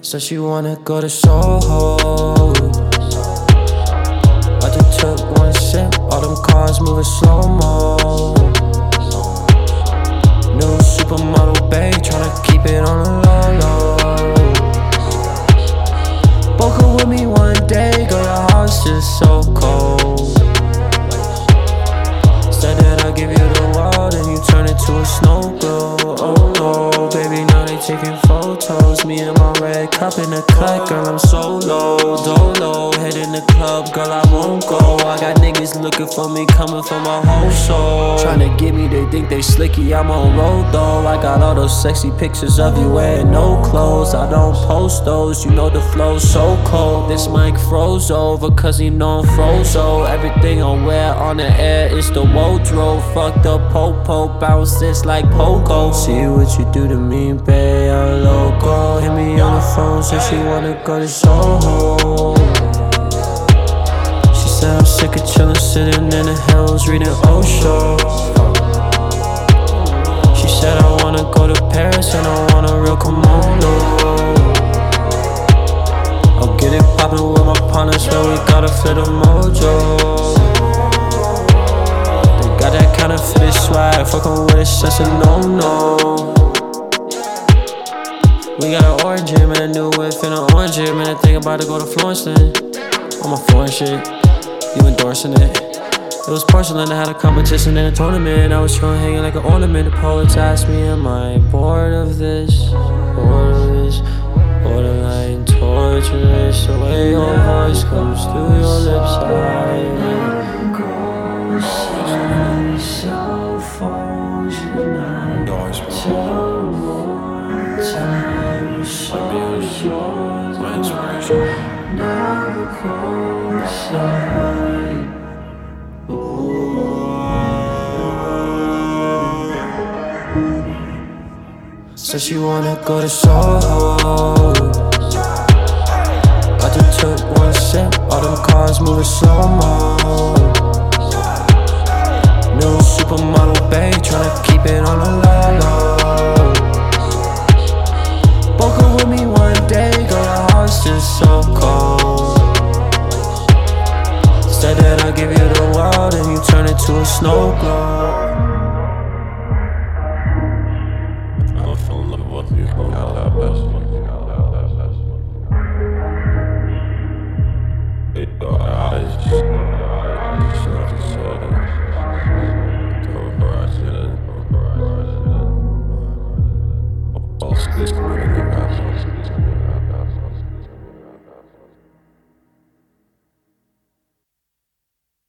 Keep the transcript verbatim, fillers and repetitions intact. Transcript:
Said she wanna go to Soho. I just took one sip, all them cars moving slow-mo. New supermodel bae, tryna keep it on the low-low. Book her with me one day, girl, your house just so cold. Said that I'll give you the world and you turn it to a snow globe. Oh no, baby, now they taking photos. Me and my red cup in the cut, girl, I'm solo. Dolo, head in the club, girl, I won't go. I got niggas looking for me, coming for my whole soul. Tryna get me, they think they slicky, I'm on road though. I got all those sexy pictures of you wearing no clothes. I don't post those, you know the flow's so cold. This mic froze over, cause he know I'm frozo. Everything I wear on the air is the wardrobe. Fucked up po-po, bounce this like pogo. See what you do to me, babe, I'm loco. Hit me on the phone, said she wanna go to Soho. She said I'm sick of chillin', sitting in the hills, reading Osho. She said I wanna go to Paris and I want a real kimono. I'll get it poppin' with my partners, man, we gotta fit a mojo. They got that kind of fitted swag, fuckin' with it's just a no-no. We got an orange here, man, a new whip and an orange here, man. I think about to go to Florence then. On my foreign shit, you endorsing it. It was porcelain, I had a competition in a tournament. I was trying hanging like an ornament. The poets asked me, am I bored of this? Bored of this? Borderline torturous. The way your voice comes through your lips, I so phones tonight. Time so yours, my inspiration. Never coincide. Said she wanna go to Soho. I just took one sip, all them cars moving slow-mo. New supermodel bae, tryna keep it on the low-low. Book her with me one day, girl, your house just so cold. Said that I'll give you the world and you turn it to a snow globe. I fell in love with you. Got that best. It got eyes. This